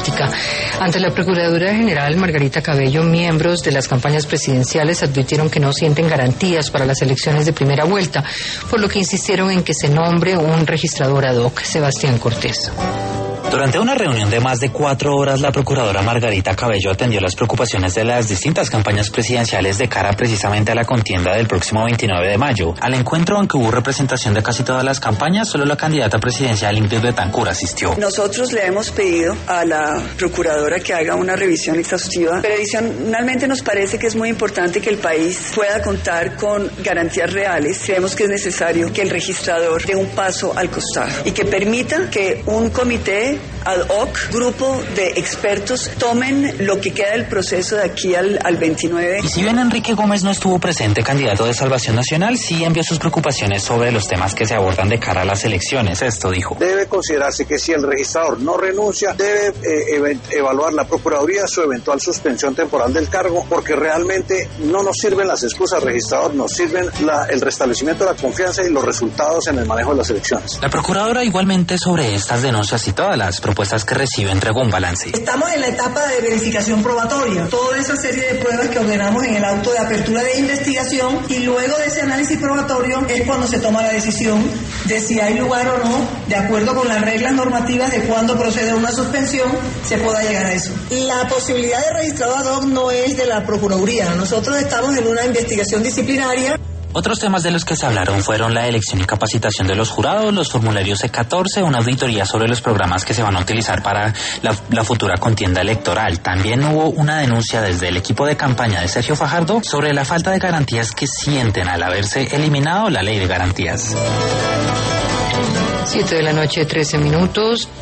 política. Ante la Procuradora General Margarita Cabello, miembros de las campañas presidenciales advirtieron que no sienten garantías para las elecciones de primera vuelta, por lo que insistieron en que se nombre un registrador ad hoc. Sebastián Cortés. Durante una reunión de más de 4 horas, la procuradora Margarita Cabello atendió las preocupaciones de las distintas campañas presidenciales de cara precisamente a la contienda del próximo 29 de mayo. Al encuentro, aunque hubo representación de casi todas las campañas, solo la candidata presidencial Ingrid Betancourt asistió. Nosotros le hemos pedido a la procuradora que haga una revisión exhaustiva, pero adicionalmente nos parece que es muy importante que el país pueda contar con garantías reales. Creemos que es necesario que el registrador dé un paso al costado y que permita que un comité ad hoc, grupo de expertos, tomen lo que queda del proceso de aquí al 29. Y si bien Enrique Gómez no estuvo presente, candidato de Salvación Nacional, sí envió sus preocupaciones sobre los temas que se abordan de cara a las elecciones. Esto dijo. Debe considerarse que si el registrador no renuncia, debe evaluar la Procuraduría su eventual suspensión temporal del cargo, porque realmente no nos sirven las excusas, registrador, nos sirven el restablecimiento de la confianza y los resultados en el manejo de las elecciones. La Procuradora igualmente sobre estas denuncias y todas las propuestas que recibe entregó un balance. Estamos en la etapa de verificación probatoria, toda esa serie de pruebas que ordenamos en el auto de apertura de investigación, y luego de ese análisis probatorio es cuando se toma la decisión de si hay lugar o no, de acuerdo con las reglas normativas de cuándo procede una suspensión, se pueda llegar a eso. La posibilidad de registrador ad hoc no es de la Procuraduría, nosotros estamos en una investigación disciplinaria. Otros temas de los que se hablaron fueron la elección y capacitación de los jurados, los formularios C14, una auditoría sobre los programas que se van a utilizar para la futura contienda electoral. También hubo una denuncia desde el equipo de campaña de Sergio Fajardo sobre la falta de garantías que sienten al haberse eliminado la ley de garantías. 7 de la noche, 13 minutos.